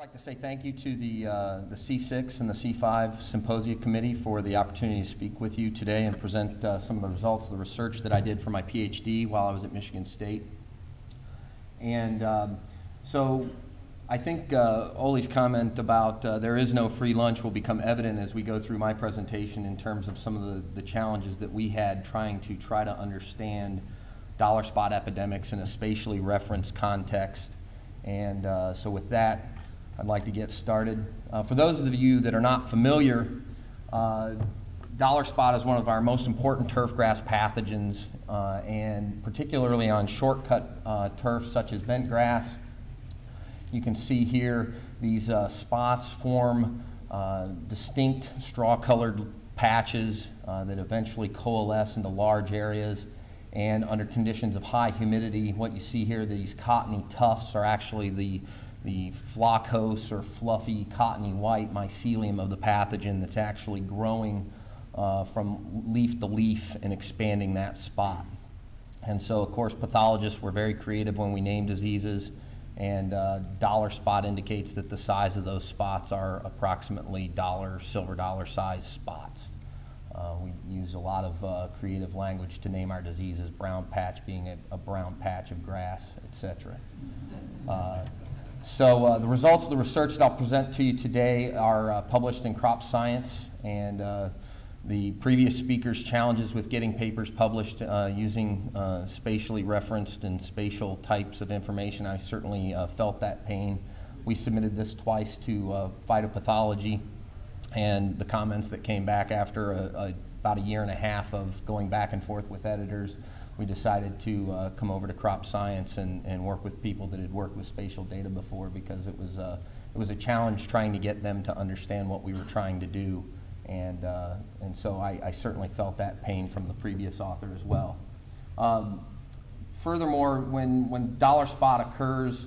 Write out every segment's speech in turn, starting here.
I'd like to say thank you to the C6 and the C5 Symposia Committee for the opportunity to speak with you today and present some of the results of the research that I did for my PhD while I was at Michigan State. And so I think Oli's comment about there is no free lunch will become evident as we go through my presentation in terms of some of the challenges that we had trying to understand dollar spot epidemics in a spatially referenced context. And so with that, I'd like to get started. For those of you that are not familiar, dollar spot is one of our most important turfgrass pathogens, and particularly on shortcut turf such as bent grass. You can see here these spots form distinct straw-colored patches that eventually coalesce into large areas. And under conditions of high humidity, what you see here, these cottony tufts are actually the floccose or fluffy cottony white mycelium of the pathogen that's actually growing from leaf to leaf and expanding that spot. And so, of course, pathologists were very creative when we named diseases, and dollar spot indicates that the size of those spots are approximately silver dollar size spots. We use a lot of creative language to name our diseases, brown patch being a brown patch of grass, etc. So the results of the research that I'll present to you today are published in Crop Science, and the previous speaker's challenges with getting papers published using spatially referenced and spatial types of information, I certainly felt that pain. We submitted this twice to Phytopathology, and the comments that came back after about a year and a half of going back and forth with editors, we decided to come over to Crop Science and work with people that had worked with spatial data before, because it was a challenge trying to get them to understand what we were trying to do, and so I certainly felt that pain from the previous author as well. Furthermore, when dollar spot occurs,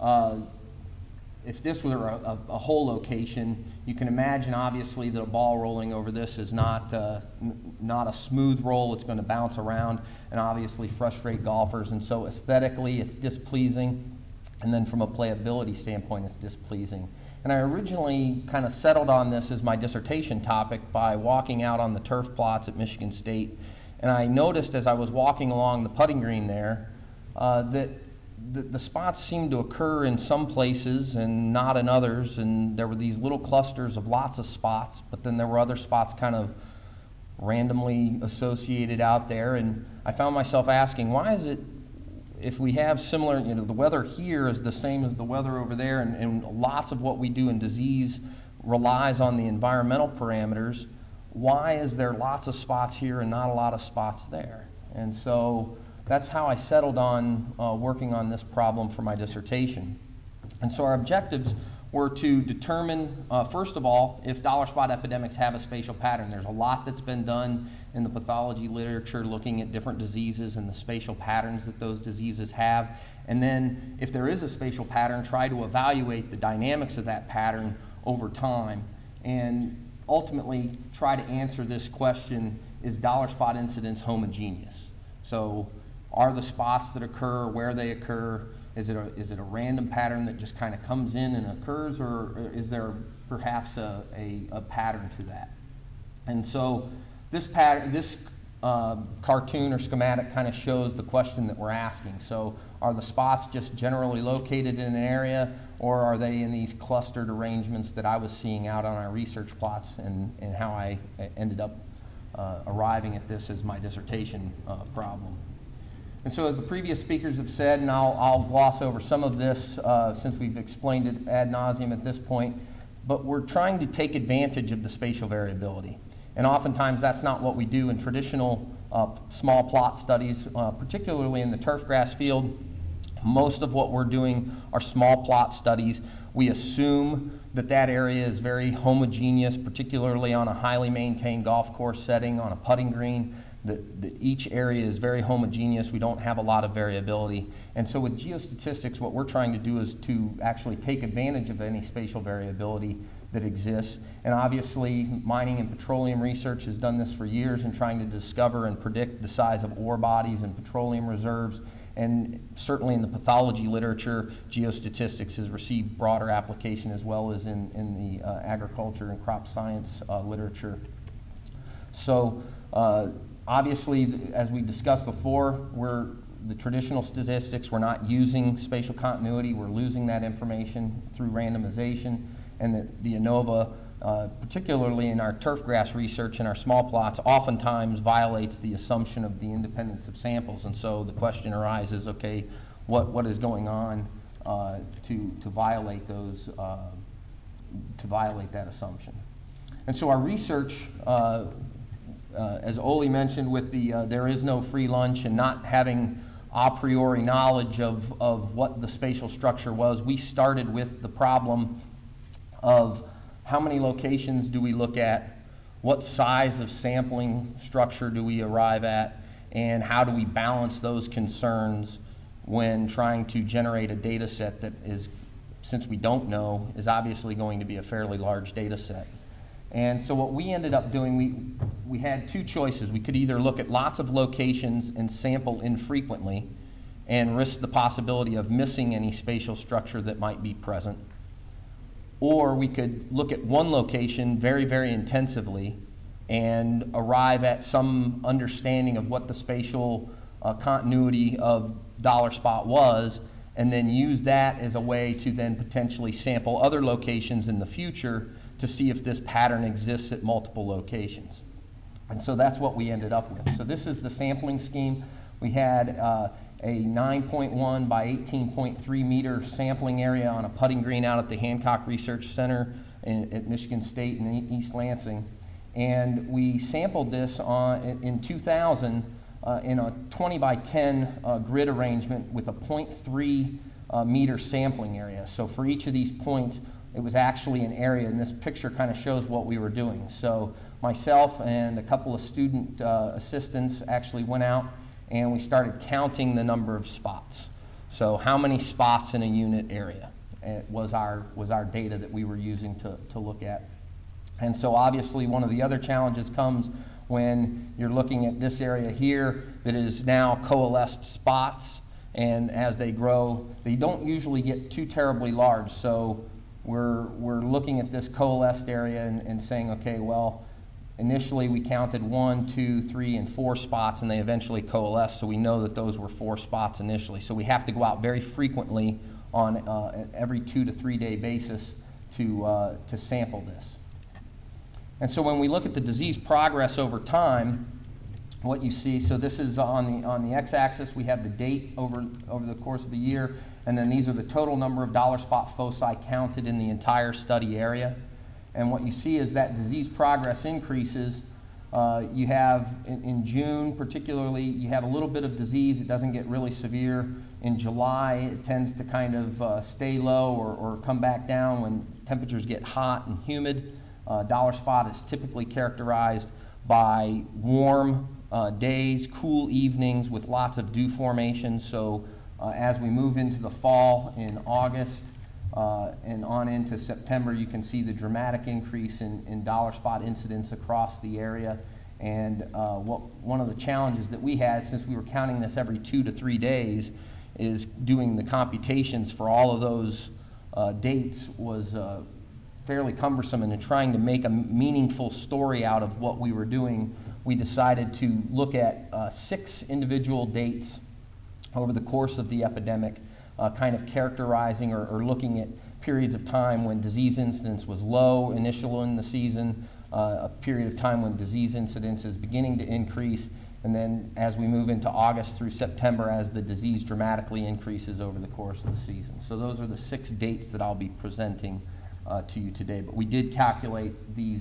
if this were a whole location, you can imagine obviously that a ball rolling over this is not a smooth roll. It's going to bounce around and obviously frustrate golfers, and so aesthetically it's displeasing, and then from a playability standpoint it's displeasing. And I originally kind of settled on this as my dissertation topic by walking out on the turf plots at Michigan State, and I noticed as I was walking along the putting green there that the spots seemed to occur in some places and not in others, and there were these little clusters of lots of spots, but then there were other spots kind of randomly associated out there, and I found myself asking, why is it, if we have similar, the weather here is the same as the weather over there, and lots of what we do in disease relies on the environmental parameters, why is there lots of spots here and not a lot of spots there? And so that's how I settled on working on this problem for my dissertation. And so our objectives were to determine, first of all, if dollar spot epidemics have a spatial pattern. There's a lot that's been done in the pathology literature looking at different diseases and the spatial patterns that those diseases have. And then, if there is a spatial pattern, try to evaluate the dynamics of that pattern over time. And ultimately, try to answer this question, is dollar spot incidence homogeneous? So, are the spots that occur, where they occur, is it a random pattern that just kind of comes in and occurs, or is there perhaps a pattern to that? And so this cartoon or schematic kind of shows the question that we're asking. So are the spots just generally located in an area, or are they in these clustered arrangements that I was seeing out on our research plots, and how I ended up arriving at this as my dissertation problem? And so as the previous speakers have said, and I'll gloss over some of this since we've explained it ad nauseum at this point, but we're trying to take advantage of the spatial variability. And oftentimes that's not what we do in traditional small plot studies, particularly in the turfgrass field. Most of what we're doing are small plot studies. We assume that area is very homogeneous, particularly on a highly maintained golf course setting, on a putting green, that each area is very homogeneous. We don't have a lot of variability. And so with geostatistics, what we're trying to do is to actually take advantage of any spatial variability that exists. And obviously, mining and petroleum research has done this for years in trying to discover and predict the size of ore bodies and petroleum reserves. and certainly in the pathology literature, geostatistics has received broader application as well as in the agriculture and crop science literature. So obviously, as we discussed before, the traditional statistics, we're not using spatial continuity, we're losing that information through randomization, and the ANOVA, particularly in our turfgrass research and our small plots, oftentimes violates the assumption of the independence of samples. And so the question arises, okay, what is going on to violate those, to violate that assumption? And so our research, as Ole mentioned, with the there is no free lunch and not having a priori knowledge of what the spatial structure was, we started with the problem of how many locations do we look at, what size of sampling structure do we arrive at, and how do we balance those concerns when trying to generate a data set that is, since we don't know, is obviously going to be a fairly large data set. And so what we ended up doing, we had two choices. We could either look at lots of locations and sample infrequently and risk the possibility of missing any spatial structure that might be present, or we could look at one location very, very intensively and arrive at some understanding of what the spatial continuity of dollar spot was, and then use that as a way to then potentially sample other locations in the future to see if this pattern exists at multiple locations. And so that's what we ended up with. So this is the sampling scheme. We had a 9.1 by 18.3 meter sampling area on a putting green out at the Hancock Research Center at Michigan State in East Lansing. And we sampled this in 2000 in a 20 by 10 grid arrangement with a 0.3 meter sampling area. So for each of these points, it was actually an area, and this picture kind of shows what we were doing. So myself and a couple of student assistants actually went out and we started counting the number of spots. So how many spots in a unit area was our data that we were using to look at. And so obviously one of the other challenges comes when you're looking at this area here that is now coalesced spots, and as they grow, they don't usually get too terribly large. So we're looking at this coalesced area and saying, okay, well, initially we counted 1, 2, 3, and 4 spots, and they eventually coalesced, so we know that those were 4 spots initially. So we have to go out very frequently on every 2 to 3 day basis to sample this. And so when we look at the disease progress over time, what you see, so this is on the x-axis, we have the date over the course of the year, and then these are the total number of dollar spot foci counted in the entire study area. And what you see is that disease progress increases. You have, in June particularly, you have a little bit of disease. It doesn't get really severe. In July, it tends to kind of stay low or come back down when temperatures get hot and humid. Dollar spot is typically characterized by warm days, cool evenings with lots of dew formation. So as we move into the fall in August and on into September, you can see the dramatic increase in dollar spot incidence across the area. And one of the challenges that we had, since we were counting this every 2 to 3 days, is doing the computations for all of those dates was fairly cumbersome. And in trying to make a meaningful story out of what we were doing, we decided to look at 6 individual dates over the course of the epidemic, kind of characterizing or looking at periods of time when disease incidence was low initial in the season, a period of time when disease incidence is beginning to increase, and then as we move into August through September as the disease dramatically increases over the course of the season. So those are the 6 dates that I'll be presenting to you today. But we did calculate these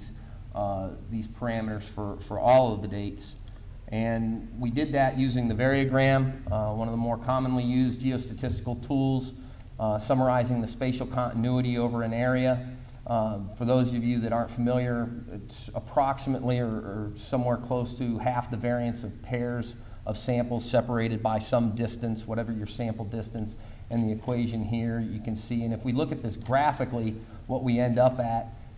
parameters for all of the dates. And we did that using the variogram, one of the more commonly used geostatistical tools, summarizing the spatial continuity over an area. For those of you that aren't familiar, it's approximately or somewhere close to half the variance of pairs of samples separated by some distance, whatever your sample distance, and the equation here you can see. And if we look at this graphically, what we end up at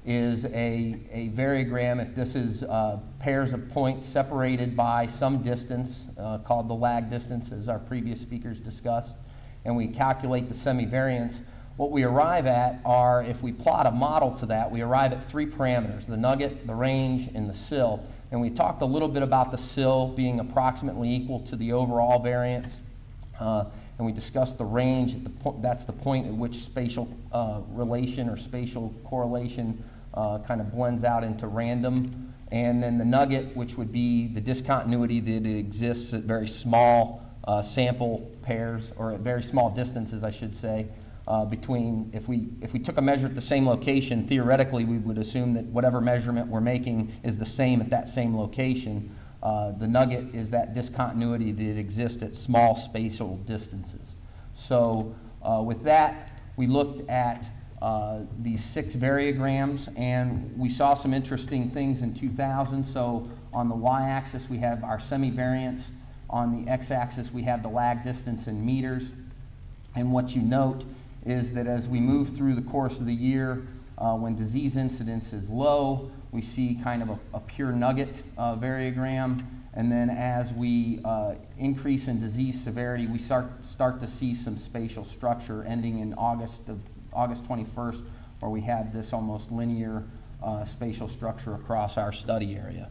is a variogram. If this is pairs of points separated by some distance, called the lag distance, as our previous speakers discussed, and we calculate the semivariance, what we arrive at are, if we plot a model to that, we arrive at three parameters: the nugget, the range, and the sill. And we talked a little bit about the sill being approximately equal to the overall variance. And we discussed the range. That's the point at which spatial relation or spatial correlation kind of blends out into random. And then the nugget, which would be the discontinuity that exists at very small sample pairs, or at very small distances, I should say, between, if we took a measure at the same location, theoretically we would assume that whatever measurement we're making is the same at that same location. The nugget is that discontinuity that exists at small spatial distances. So with that, we looked at these 6 variograms, and we saw some interesting things in 2000. So on the y-axis we have our semivariance. On the x-axis we have the lag distance in meters. And what you note is that as we move through the course of the year, when disease incidence is low, we see kind of a pure nugget variogram, and then as we increase in disease severity, we start to see some spatial structure, ending in August 21st, where we have this almost linear spatial structure across our study area.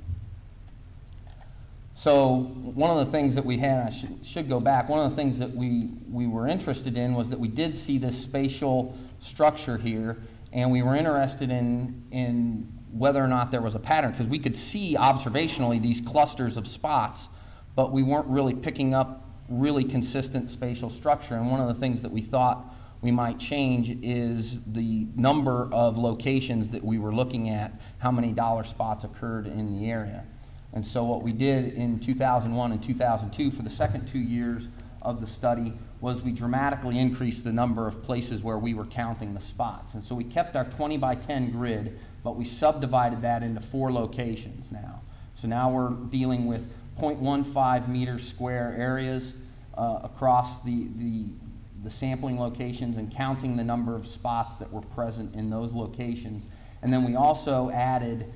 So one of the things that we had, I should go back, one of the things that we were interested in was that we did see this spatial structure here, and we were interested in whether or not there was a pattern, because we could see observationally these clusters of spots, but we weren't really picking up really consistent spatial structure. And one of the things that we thought we might change is the number of locations that we were looking at, how many dollar spots occurred in the area. And so what we did in 2001 and 2002 for the second 2 years of the study was we dramatically increased the number of places where we were counting the spots. And so we kept our 20 by 10 grid, but we subdivided that into 4 locations now. So now we're dealing with 0.15 meter square areas across the sampling locations, and counting the number of spots that were present in those locations. And then we also added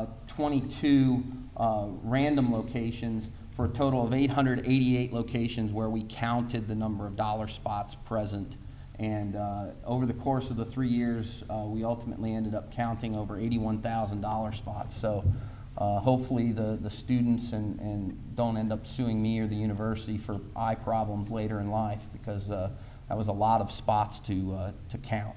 22 random locations for a total of 888 locations where we counted the number of dollar spots present. And over the course of the 3 years, we ultimately ended up counting over 81,000 dollar spots. So hopefully the students and don't end up suing me or the university for eye problems later in life, because that was a lot of spots to count.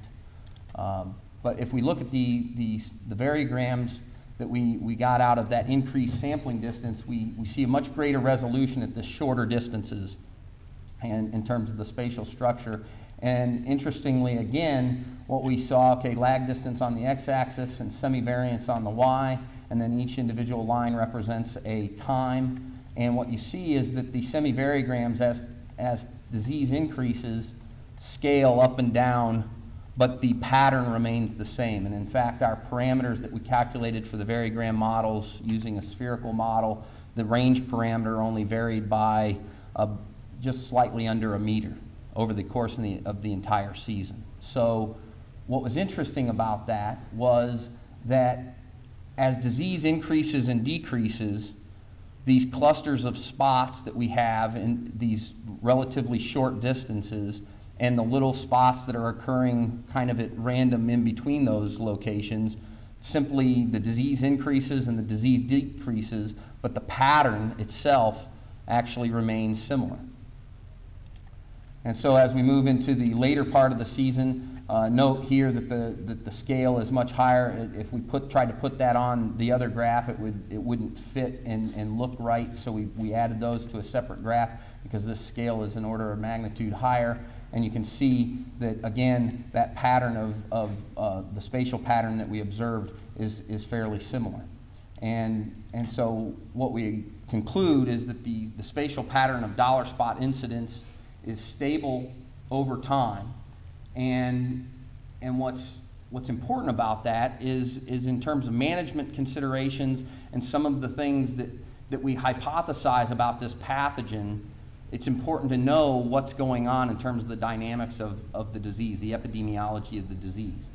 But if we look at the variograms that we got out of that increased sampling distance, we see a much greater resolution at the shorter distances and in terms of the spatial structure. And interestingly, again, what we saw, okay, lag distance on the x-axis and semivariance on the y, and then each individual line represents a time. And what you see is that the semivariograms, as disease increases, scale up and down, but the pattern remains the same. And in fact, our parameters that we calculated for the variogram models using a spherical model, the range parameter only varied by just slightly under a meter over the course of the entire season. So what was interesting about that was that as disease increases and decreases, these clusters of spots that we have in these relatively short distances, and the little spots that are occurring kind of at random in between those locations, simply the disease increases and the disease decreases, but the pattern itself actually remains similar. And so as we move into the later part of the season, note here that the scale is much higher. If we tried to put that on the other graph, it wouldn't fit and look right, so we added those to a separate graph because this scale is an order of magnitude higher. And you can see that, again, that pattern of the spatial pattern that we observed is fairly similar. And so what we conclude is that the spatial pattern of dollar spot incidence is stable over time. And what's important about that is in terms of management considerations and some of the things that we hypothesize about this pathogen, it's important to know what's going on in terms of the dynamics of the disease, the epidemiology of the disease.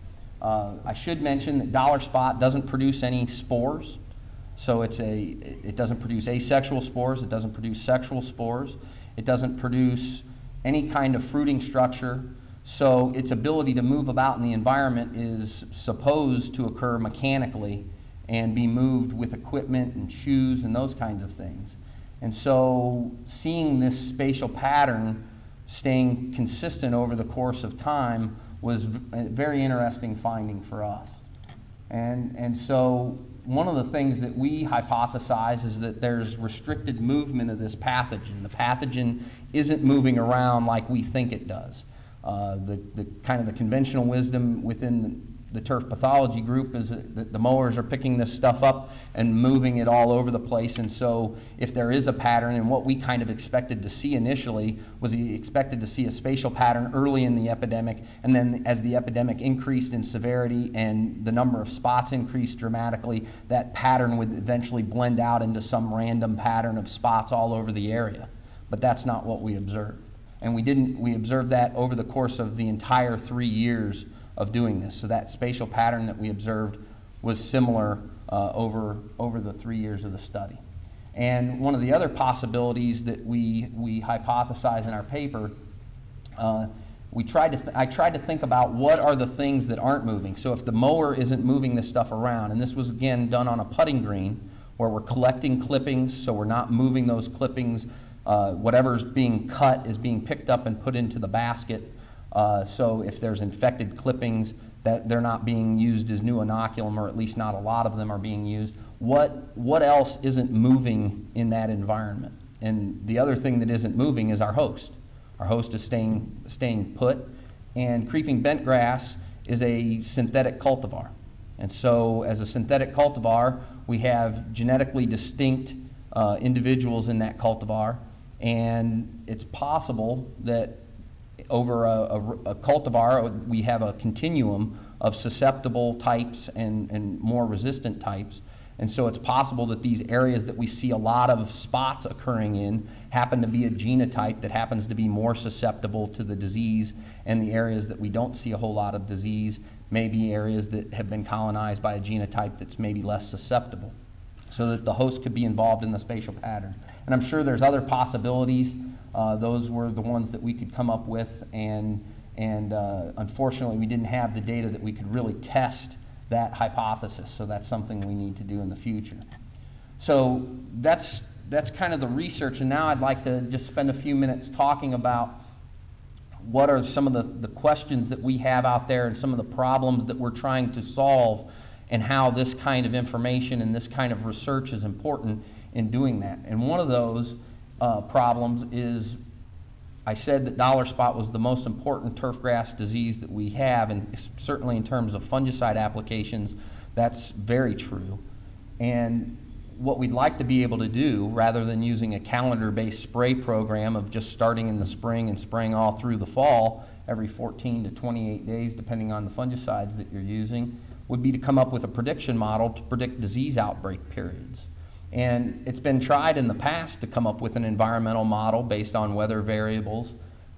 I should mention that dollar spot doesn't produce any spores. So it doesn't produce asexual spores, it doesn't produce sexual spores, it doesn't produce any kind of fruiting structure. So its ability to move about in the environment is supposed to occur mechanically and be moved with equipment and shoes and those kinds of things. And so seeing this spatial pattern staying consistent over the course of time was a very interesting finding for us. And so one of the things that we hypothesize is that there's restricted movement of this pathogen. The pathogen isn't moving around like we think it does. The kind of the conventional wisdom within the turf pathology group is that the mowers are picking this stuff up and moving it all over the place. And so if there is a pattern, and what we kind of expected to see initially was we expected to see a spatial pattern early in the epidemic, and then as the epidemic increased in severity and the number of spots increased dramatically, that pattern would eventually blend out into some random pattern of spots all over the area. But that's not what we observed. And we observed that over the course of the entire 3 years of doing this. So that spatial pattern that we observed was similar over the 3 years of the study. And one of the other possibilities that we hypothesize in our paper, I tried to think about what are the things that aren't moving. So if the mower isn't moving this stuff around, and this was again done on a putting green where we're collecting clippings, so we're not moving those clippings. Whatever's being cut is being picked up and put into the basket. So if there's infected clippings, that they're not being used as new inoculum, or at least not a lot of them are being used. What else isn't moving in that environment? And the other thing that isn't moving is our host. Our host is staying put, and creeping bentgrass is a synthetic cultivar. And so as a synthetic cultivar, we have genetically distinct individuals in that cultivar, and it's possible that over a cultivar we have a continuum of susceptible types and more resistant types. And so it's possible that these areas that we see a lot of spots occurring in happen to be a genotype that happens to be more susceptible to the disease, and the areas that we don't see a whole lot of disease may be areas that have been colonized by a genotype that's maybe less susceptible, so that the host could be involved in the spatial pattern. And I'm sure there's other possibilities. Those were the ones that we could come up with, and unfortunately we didn't have the data that we could really test that hypothesis, so that's something we need to do in the future. So that's kind of the research, and now I'd like to just spend a few minutes talking about what are some of the questions that we have out there and some of the problems that we're trying to solve, and how this kind of information and this kind of research is important in doing that. And one of those problems is, I said that dollar spot was the most important turfgrass disease that we have, and certainly in terms of fungicide applications, that's very true. And what we'd like to be able to do, rather than using a calendar-based spray program of just starting in the spring and spraying all through the fall, every 14 to 28 days, depending on the fungicides that you're using, would be to come up with a prediction model to predict disease outbreak periods. And it's been tried in the past to come up with an environmental model based on weather variables,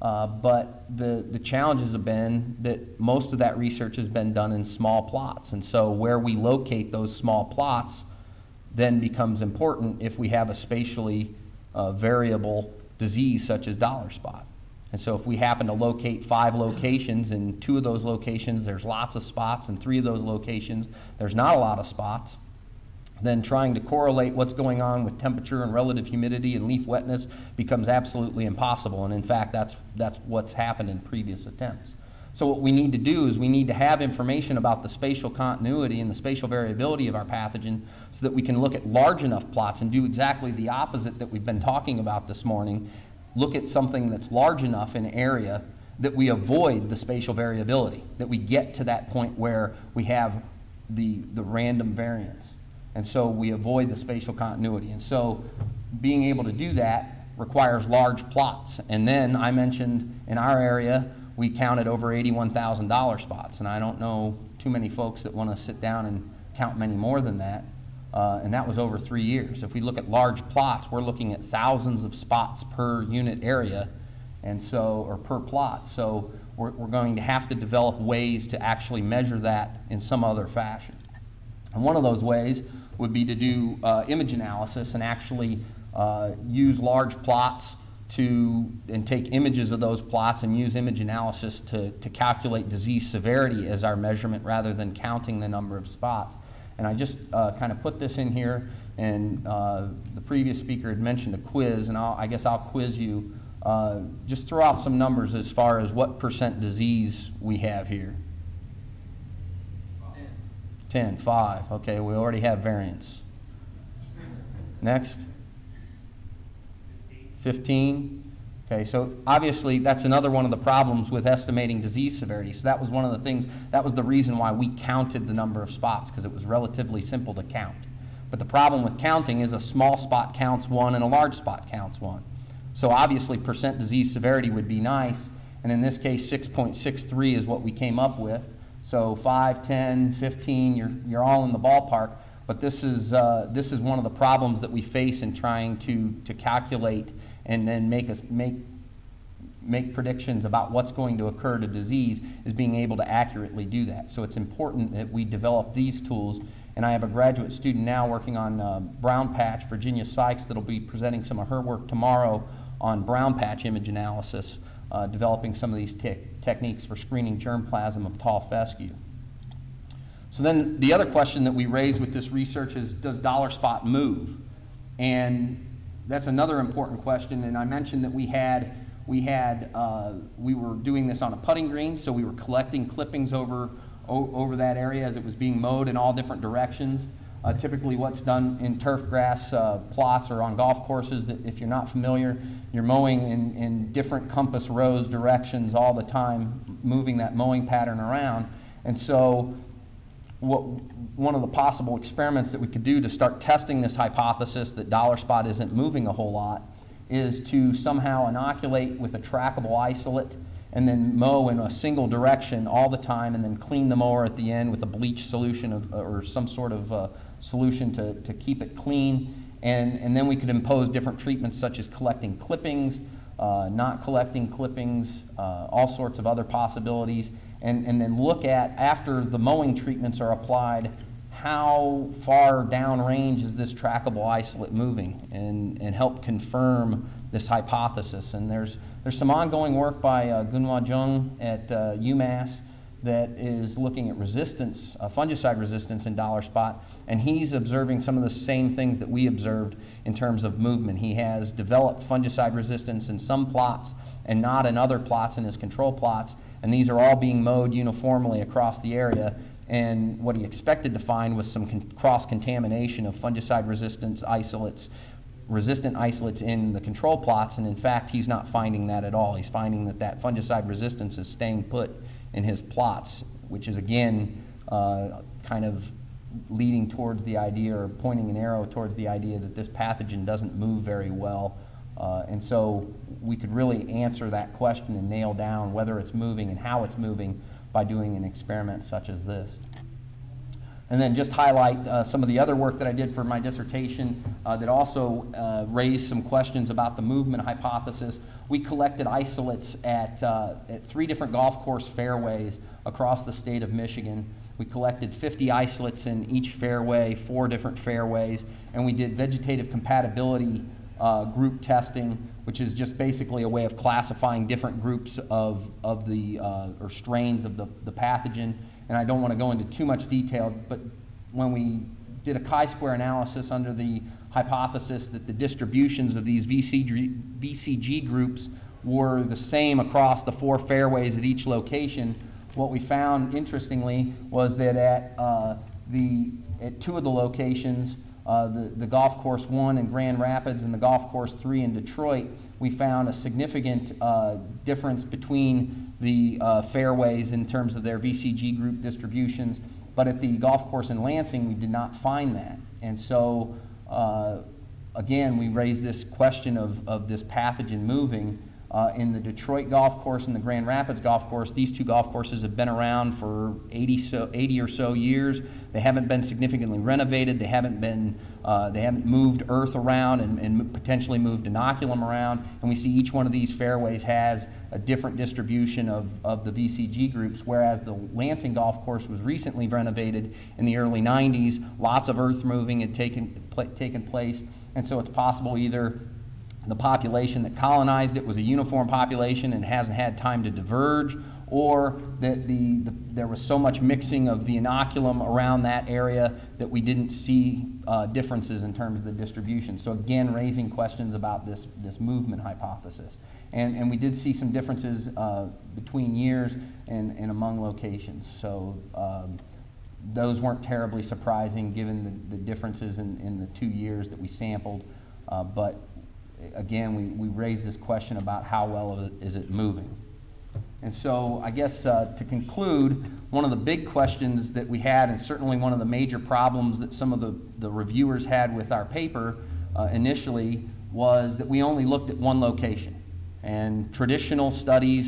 but the challenges have been that most of that research has been done in small plots, and so where we locate those small plots then becomes important if we have a spatially variable disease such as dollar spot. And so if we happen to locate 5 locations, and 2 of those locations there's lots of spots, and 3 of those locations there's not a lot of spots, then trying to correlate what's going on with temperature and relative humidity and leaf wetness becomes absolutely impossible. And in fact, that's what's happened in previous attempts. So what we need to do is we need to have information about the spatial continuity and the spatial variability of our pathogen, so that we can look at large enough plots and do exactly the opposite that we've been talking about this morning. Look at something that's large enough in area that we avoid the spatial variability, that we get to that point where we have the random variance. And so we avoid the spatial continuity. And so being able to do that requires large plots. And then I mentioned in our area we counted over 81,000 dollar spots. And I don't know too many folks that want to sit down and count many more than that. And that was over 3 years. If we look at large plots, we're looking at thousands of spots per unit area, and so, or per plot. So we're going to have to develop ways to actually measure that in some other fashion. And one of those ways would be to do image analysis and actually use large plots and take images of those plots and use image analysis to calculate disease severity as our measurement rather than counting the number of spots. And I just kind of put this in here, and the previous speaker had mentioned a quiz, and I guess I'll quiz you. Just throw out some numbers as far as what % disease we have here. 10, 5. Okay, we already have variance. Next. 15. Okay, so obviously that's another one of the problems with estimating disease severity. So that was one of the things, that was the reason why we counted the number of spots, because it was relatively simple to count. But the problem with counting is a small spot counts 1 and a large spot counts 1. So obviously % disease severity would be nice, and in this case 6.63 is what we came up with. So 5, 10, 15, you're all in the ballpark. But this is one of the problems that we face in trying to calculate and then make predictions about what's going to occur to disease, is being able to accurately do that. So it's important that we develop these tools. And I have a graduate student now working on brown patch, Virginia Sykes, that'll be presenting some of her work tomorrow on brown patch image analysis, developing some of these techniques for screening germplasm of tall fescue. So then the other question that we raised with this research is, does dollar spot move? And that's another important question. And I mentioned that we were doing this on a putting green, so we were collecting clippings over that area as it was being mowed in all different directions. Typically what's done in turf grass plots or on golf courses, that if you're not familiar, you're mowing in different compass rose directions all the time, moving that mowing pattern around. And so one of the possible experiments that we could do to start testing this hypothesis that dollar spot isn't moving a whole lot is to somehow inoculate with a trackable isolate and then mow in a single direction all the time, and then clean the mower at the end with a bleach solution or some sort of solution to keep it clean. And then we could impose different treatments such as collecting clippings, not collecting clippings, all sorts of other possibilities, and then look at, after the mowing treatments are applied, how far downrange is this trackable isolate moving, and help confirm this hypothesis. And there's some ongoing work by Gunhwa Jung at UMass that is looking at resistance, fungicide resistance in dollar spot, and he's observing some of the same things that we observed in terms of movement. He has developed fungicide resistance in some plots and not in other plots in his control plots, and these are all being mowed uniformly across the area. And what he expected to find was some cross-contamination of fungicide resistant isolates in the control plots, and in fact he's not finding that at all. He's finding that fungicide resistance is staying put in his plots, which is again kind of leading towards the idea, or pointing an arrow towards the idea, that this pathogen doesn't move very well. And so we could really answer that question and nail down whether it's moving and how it's moving by doing an experiment such as this. And then just highlight some of the other work that I did for my dissertation that also raised some questions about the movement hypothesis. We collected isolates at 3 different golf course fairways across the state of Michigan. We collected 50 isolates in each fairway, 4 different fairways, and we did vegetative compatibility group testing, which is just basically a way of classifying different groups of the or strains of the pathogen. And I don't want to go into too much detail, but when we did a chi-square analysis under the hypothesis that the distributions of these VCG groups were the same across the 4 fairways at each location, what we found, interestingly, was that at 2 of the locations, the Golf Course 1 in Grand Rapids and the Golf Course 3 in Detroit, we found a significant difference between the fairways in terms of their VCG group distributions. But at the golf course in Lansing, we did not find that. And so, again, we raised this question of this pathogen moving. In the Detroit golf course and the Grand Rapids golf course, these 2 golf courses have been around for 80 or so years. They haven't been significantly renovated. They haven't moved earth around and potentially moved inoculum around. And we see each one of these fairways has a different distribution of the VCG groups, whereas the Lansing Golf Course was recently renovated in the early 90s. Lots of earth moving had taken place, and so it's possible either the population that colonized it was a uniform population and hasn't had time to diverge, or that there was so much mixing of the inoculum around that area that we didn't see differences in terms of the distribution. So again, raising questions about this movement hypothesis. And we did see some differences between years and among locations. So those weren't terribly surprising given the differences in the 2 years that we sampled. But again, we raised this question about how well is it moving. And so I guess to conclude, one of the big questions that we had, and certainly one of the major problems that some of the reviewers had with our paper initially, was that we only looked at one location. And traditional studies,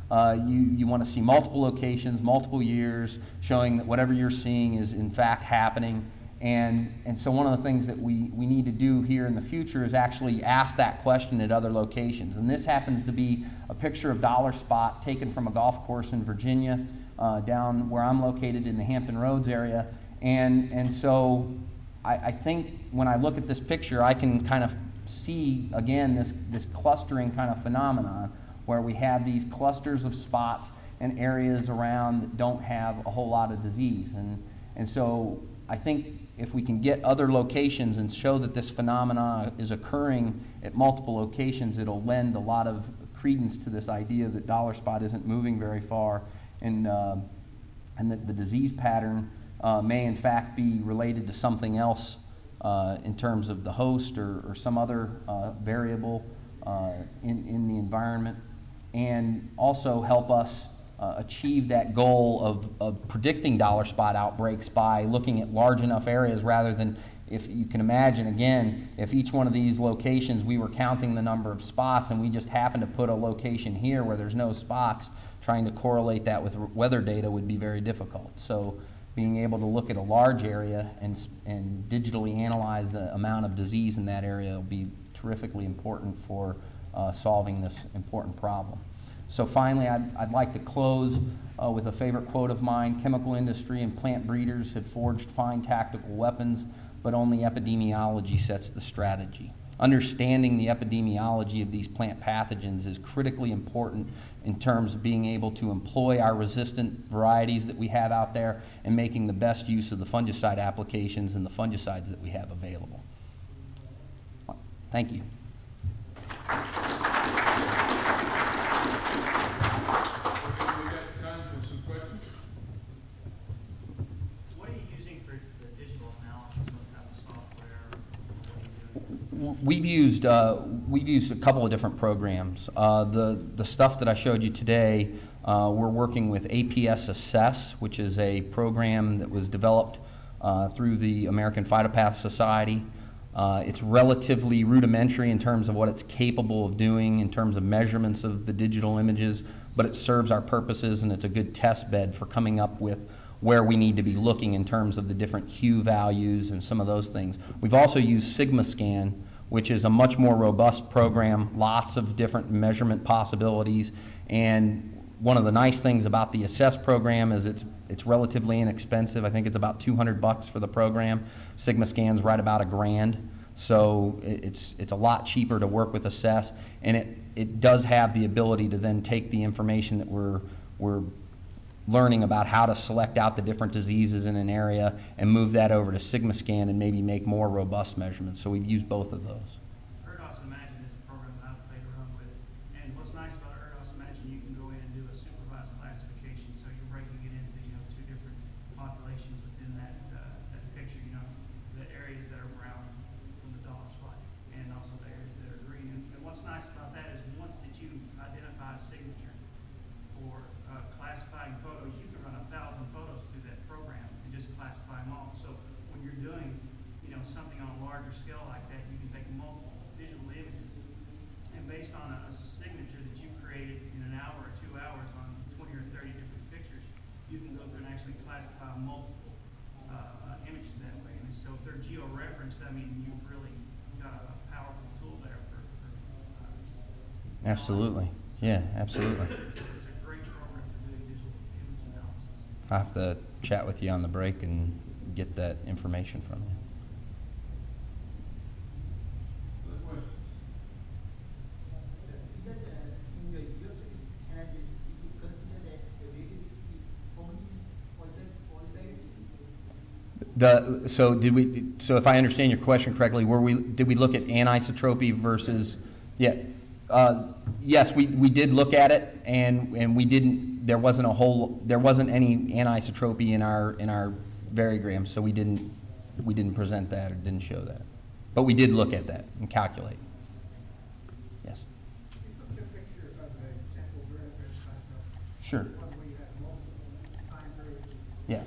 you want to see multiple locations, multiple years, showing that whatever you're seeing is in fact happening. And so one of the things that we need to do here in the future is actually ask that question at other locations. And this happens to be a picture of Dollar Spot taken from a golf course in Virginia, down where I'm located in the Hampton Roads area. And so I think when I look at this picture, I can kind of see, again, this clustering kind of phenomenon where we have these clusters of spots and areas around that don't have a whole lot of disease. And so I think if we can get other locations and show that this phenomena is occurring at multiple locations, it'll lend a lot of credence to this idea that Dollar Spot isn't moving very far, and that the disease pattern may in fact be related to something else in terms of the host or some other variable in the environment, and also help us achieve that goal of predicting Dollar Spot outbreaks by looking at large enough areas, rather than, if you can imagine, again, if each one of these locations we were counting the number of spots and we just happened to put a location here where there's no spots, trying to correlate that with weather data would be very difficult. So being able to look at a large area and digitally analyze the amount of disease in that area will be terrifically important for solving this important problem. So finally, I'd like to close with a favorite quote of mine. Chemical industry and plant breeders have forged fine tactical weapons, but only epidemiology sets the strategy. Understanding the epidemiology of these plant pathogens is critically important in terms of being able to employ our resistant varieties that we have out there and making the best use of the fungicide applications and the fungicides that we have available. Thank you. We've used a couple of different programs. The stuff that I showed you today, we're working with APS Assess, which is a program that was developed through the American Phytopath Society. It's relatively rudimentary in terms of what it's capable of doing in terms of measurements of the digital images, but it serves our purposes, and it's a good test bed for coming up with where we need to be looking in terms of the different hue values and some of those things. We've also used SigmaScan, which is a much more robust program, lots of different measurement possibilities. And one of the nice things about the Assess program is it's relatively inexpensive. I think it's about $200 for the program. SigmaScan's right about $1,000. So it's a lot cheaper to work with Assess, and it does have the ability to then take the information that we're learning about how to select out the different diseases in an area and move that over to SigmaScan and maybe make more robust measurements. So we've used both of those. ERDOS Imagine is a program that I've played around with. And what's nice about ERDOS Imagine, you can go in and do a supervised classification. So you're breaking it into two different populations within that picture. The areas that are brown from the Dollar Spot, and also the areas that are green. And what's nice about that is once that you identify a signature for classifying photos, you can run 1,000 photos through that program and just classify them all. So when you're doing, something on a larger scale like that, you can take multiple digital images, and based on a signature that you created in an hour or 2 hours on 20 or 30 different pictures, you can go through and actually classify multiple images that way. And so if they're geo-referenced, I mean, you've really got a powerful tool there for Absolutely. Yeah, absolutely. It's a great program for doing digital image analysis. I'll have to chat with you on the break and get that information from you. Other questions? Because in your university analysis, you consider that the data is only qualitative? So if I understand your question correctly, did we look at anisotropy versus, yeah, yes, we did look at it, and we didn't, there wasn't any anisotropy in our variogram, so we didn't present that or didn't show that. But we did look at that and calculate. Yes. You took a picture of a sample variable cycle. Sure. One where you have multiple time periods. Yes.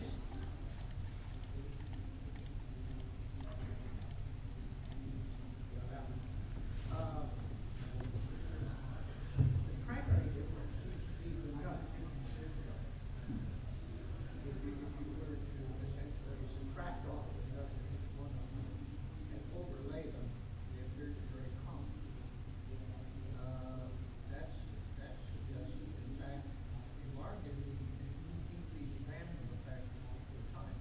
The primary difference seems to be the nut in the center. If you were to essentially subtract off the nut in each one of them and overlay them, they appear to be very common. That suggests, in fact, a markedly decreased random effect over time.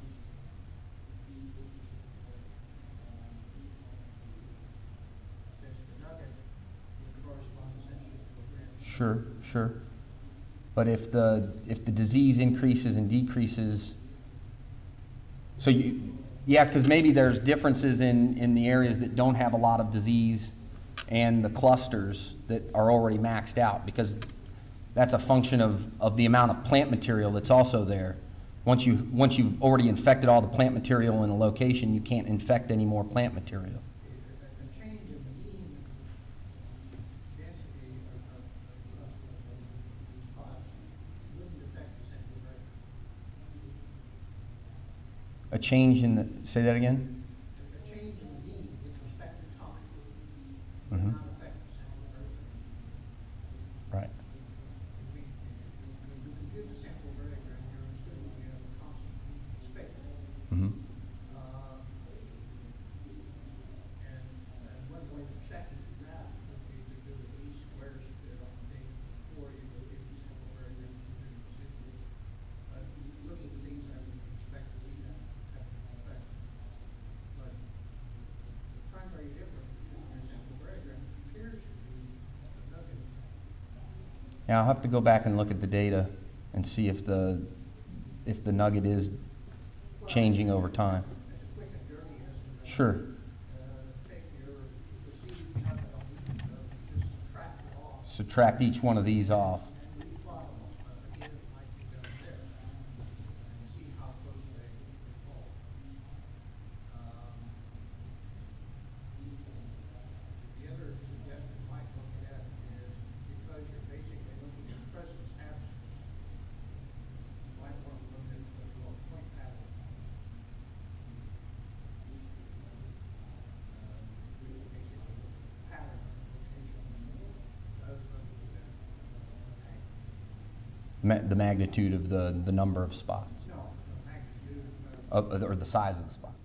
Since the nugget would correspond essentially to a random. Sure. But if the disease increases and decreases, so because maybe there's differences in the areas that don't have a lot of disease and the clusters that are already maxed out, because that's a function of the amount of plant material that's also there. Once you've already infected all the plant material in a location, you can't infect any more plant material. A change in the mean density of spots wouldn't affect the sample rate. A change in the, say that again? A change in the mean with respect to time Mhm. would not affect the sample rate. Right. If we compute the sample variable here, assuming we have a constant space. Mm-hmm. And one way to check it is that would be to do the least squares bit on the day before you look at the sample variable to the residual. Looking at these, I would expect to see that have an effect. But the primary difference between your sample variable appears to be the nugget. Now I'll have to go back and look at the data and see if the nugget is changing over time. As a quick and dirty estimate. Sure. Take your received nugget on each of them, just subtract it off. Subtract each one of these off. And replot them, again, it might be done there, and see how close they fall. The other suggestion you might look at is, because you're basically looking at presence absence, you might want to look at what's called point pattern. Basically, pattern of location does represent The magnitude of the number of spots, no, the magnitude of or the size of the spot.